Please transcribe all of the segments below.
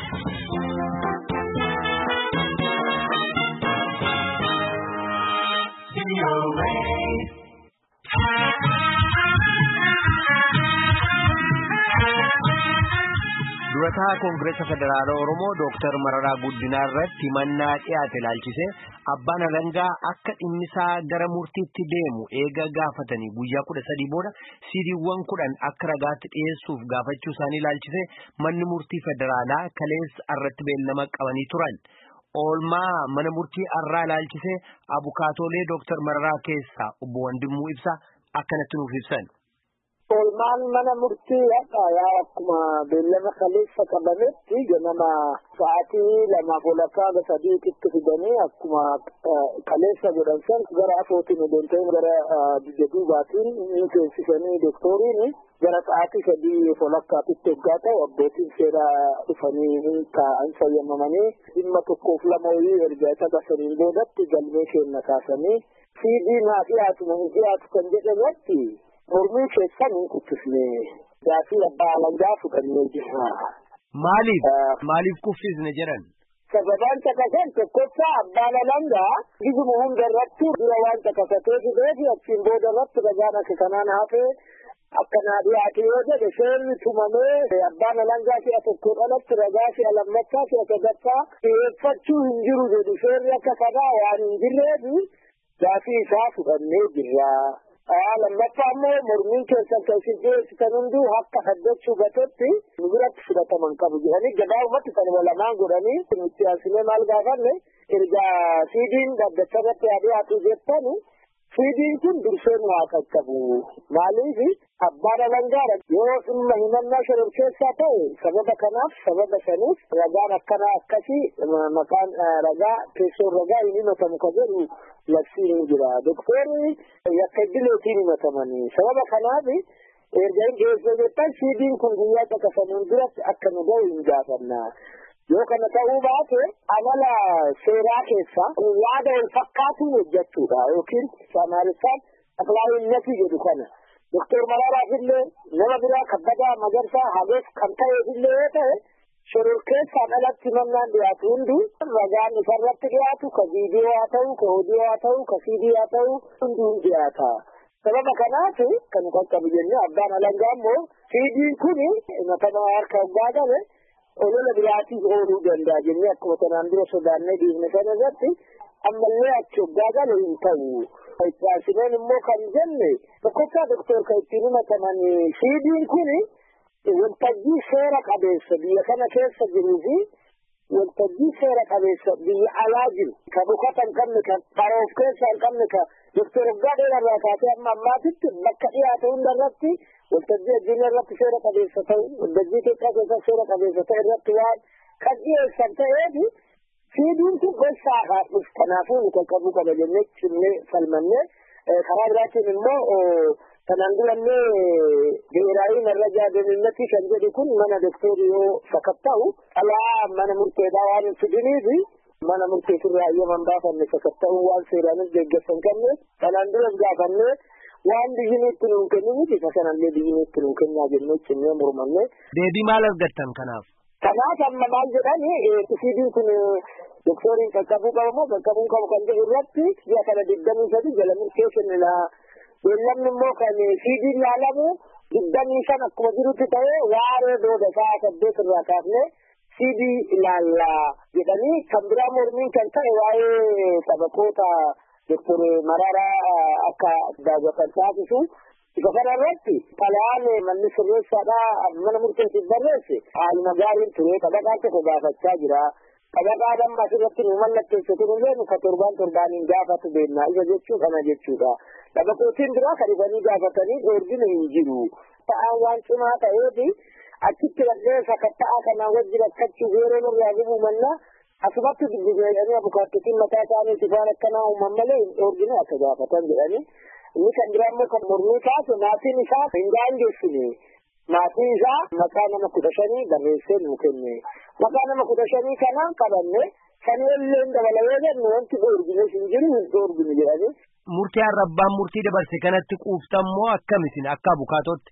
Durataa Koongireesa Federaalaa Oromoo Dr. Mararaa Guddinaa irratti himannaa dhiyaate ilaalchisee abbaan alangaa akka dhimmisaa gara murtiitti deemu eega gaafatanii guyyaa 13 booda siidiiwwan 10 akka ragaatti dhiyeessuuf gaafachuu isaanii ilaalchisee manni murtii federaalaa kaleessa irratti beellama qabanii turan. Oolmaa mana murtii arraa ilaalchisee abukaatoolee Dr. Mararaa keessaa obbo Wandimuu Ibsaa akkanatti nuuf ibsan. Olmaan mana murtii yaa akkuma beellama kaleessa qabametti ganama sa'aatii 2:00 sadiitti fidanii akkuma kaleessa godhan san gara afootiin deemtee gara duubaatiin ni teessisanii doktoriin gara sa'aatii 3:00 eeggatee abbootiin seeraa dhufanii taa'an fayyamamanii dhimma tokkoof lama erga taasisaniin boodatti galmee keenya kaasanii siidii naa dhiyaatu kan jedhametti mormii keessan hin kuffisne gaafii abbaa alangaa fudhannee jirra. Maaliif kuffisne jedhan? Sababaan caqasan tokkoffaa abbaan alangaa gizuma hunda irratti dura waan caqasatee fideefi achiin booda irratti ragaan akka kanaan hafee akkanaa dhiyaate yoo jedhe seerri tumamee abbaan alangaa si'a tokko dhalatti ragaa si'a lammaffaa si'a sadaffaa dhiyeeffachuu hin jiru jedhu seerri akka kanaa waan hin jirreefi gaafii isaa fudhannee jirra. Lammaffaa immoo mormiin keessan keessan hunduu akka haddachuu gatetti nu biratti fudhataman qabu jedhanii gabaabumatti kanuma lamaan godhanii nutti aansinee maal gaafanne ergaa siidiin dhaddacharratti dhiyaatu jettani siidiin kun durseen waa qaqqabu. Maaliif abbaan alangaadha yoo dhimma himannaa shororkeessaa ta'e sababa kanaaf sababa saniif ragaan akkanaa akkasii maqaan ragaa teessoon ragaa hin himatamu ka jedhu labsiin jira. Doktorri yakka idileetiin himatamanii sababa kanaaf erga hin geessee jettan siidiin kun guyyaa caqasamuun duratti akka nu ga'u hin gaafanna. Yoo kana ta'uu baate amala seeraa keessa yaada wal fakkaatuun hojjechuudha yookiin Amaariffaan aqlaa'innati jedhu kana. Doktor Mararaaf illee nama biraa kabbadaa magarsaa hageef kan ta'eefillee yoo ta'e shororkeessaan alatti mannaan dhiyaatu hundi ragaan isarratti dhiyaatu ka viidiyoo haa ta'u ka odiyoo haa ta'u ka siidii haa ta'u hunduu dhiyaata. Sababa kanaaf kan qaqqabu jennee abbaan alangaa immoo siidiin kun matama harka waggaa qabe olola biraatiif ooluu danda'a jennee akkuma kanaan dura sodaannee dhiifne sana irratti ammallee achi waggaa gale hin ta'u. Ittaasineen immoo kan jenne tokkoffaa doktor kan ittiin himataman siidiin kun waltajjii seera qabeessa biyya kana keessa jiruu fi waltajjii seera qabeessa biyya alaa jiru kan dhukata hin qabne kan qaroof keessaa hin qabne kan doktor waggaa dheeraa kaasee amma ammaatitti bakka dhiyaate hunda irratti waltajjii addunyaa irratti seera qabeessa ta'u waltajjii Itoophiyaa keessatti seera qabeessa ta'e irratti waan kan dhiyeessan ta'eef siidiin kun gosa haadhuuf kanaafuu nu qaqqabuu qaba jennee cimnee falmannee karaa biraatiin immoo kanaan durannee biiraayi marrajaa deeninnatii kan jedhu kun mana doktorii yoo sakatta'u alaa mana murteedhaa waan hin fidiniifi mana murteetirraa ayyaman baafanne sakatta'uu waan seeraanis deeggarsan qabne kanaan duras gaafannee waan biyyiniitti nuun kennu miti kanallee biyyiniitti nuun kennaa jennee cimnee mormanne. Deebii maal argattan kanaaf? Kanaaf amma maal jedhani siidiin kun doktoriin qaqqabuu qabu moo qaqqabuu qabu kan jedhu irratti ji'a kana 23 jala murtee kennina. Beellamni immoo kan siidiin laalamu 25 akkuma jirutti ta'ee waaree booda sa'a 8 irraa kaafnee siidii ilaallaa jedhanii kan biraa mormiin kan ta'e waa'ee sababoota doktor Mararaa akka daawwatan taasisu. Isa kana irratti xalayaan manni sirreessaadhaa mana murteessiif barreesse haaluma gaariin ture qabaqaan tokko gaafachaa jira. Qabaqaa damma asirratti nu mallatteesse kunillee nu ka torbaaniin gaafatu beennaa isa jechuu kana jechuudha. Qabaqootiin biraa kan dhufanii gaafatanii dhoorgina hin jiru. Ta'aan waan cimaa ta'eefi achitti dhaqnee sakatta'aa kanaan wajjin akkachuuf yeroo nurraa gubuu mannaa asumatti dubbiseedhanii abukaattotiin mataa isaanii waan akkanaa uuman malee hin dhoorgine akka gaafatan jedhanii. Inni kan biraa immoo kan mormii kaase maatiin isaa hin daangessine. Maatiin isaa maqaa nama 15 barreessee nuu kenne. Maqaa nama 15 kanaan qabanne sanillee dabalee jennu wanti dhoorgine hin jiru hin dhoorgine jedhanii. Murtii arrabbaan murtii dabarse kanatti quuftammoo akkamisin akka abukaatotti?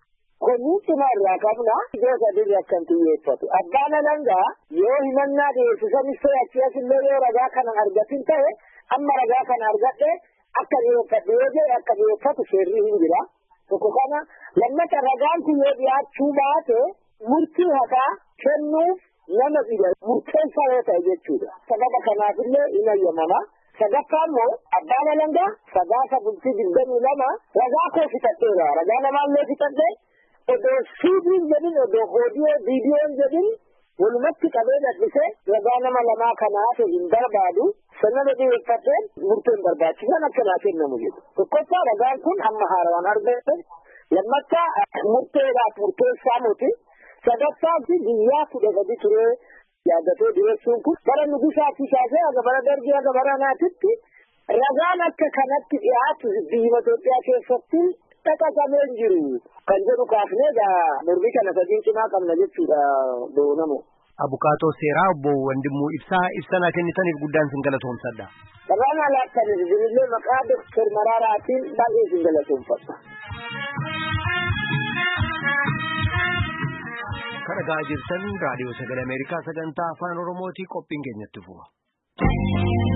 Konni cimarraa qabna gosa dirri akkan xiyyeeffatu. Abbaan alangaa yoo himannaa dhiyeessisanis ta'e achi asillee yoo ragaa kana argatin ta'e amma ragaa kana argadhe akka dhiyeeffadhu yoo jedhe akka dhiyeeffatu seerri hin jira. Tokko kana lammata ragaan kun yoo dhiyaachuu baate murtii haqaa kennuuf nama dhiba murteessaa yoo ta'e jechuudha. Sababa kanaafillee hin ayyamama. Sadaffaa immoo abbaan alangaa sadaasa bultii 22 ragaa koo fixadheera. Ragaa namaallee fixadhee odoo siidiin jedhin odoo viidiyoon jedhin walumatti qabee dadhise ragaa nama lamaa kanaaf hin barbaadu sanada dhiyeeffatee murteen barbaachisan akkanaa kennamu jedhu. Tokkoffaa ragaan kun amma haaraan argate lammaffaa murteedhaaf murteessaa miti sadaffaa biyyaa 13 turee yaaddatee dhiyeessuun kun bara nugusaatii kaasee aga bara darbii aga bara naatitti ragaan akka kanatti dhiyaatu biyya Itoophiyaa keessatti dhaqaqamee jiru kan jedhu kaafnee mormii kana sadiin cimaa qabna jechuudha doonamu. Abukaatoo seeraa obbo Wandimuu ibsanaa kennitaniif guddaan sin galatoomsadha. Dabaan alaatti isinillee maqaa Dr. Mararaatiin baay'ee sin galatoomfadha. Kan dhagaa jirtan raadiyoo sagalee Ameerikaa sagantaa afaan Oromootii qophiin keenyatti fufa.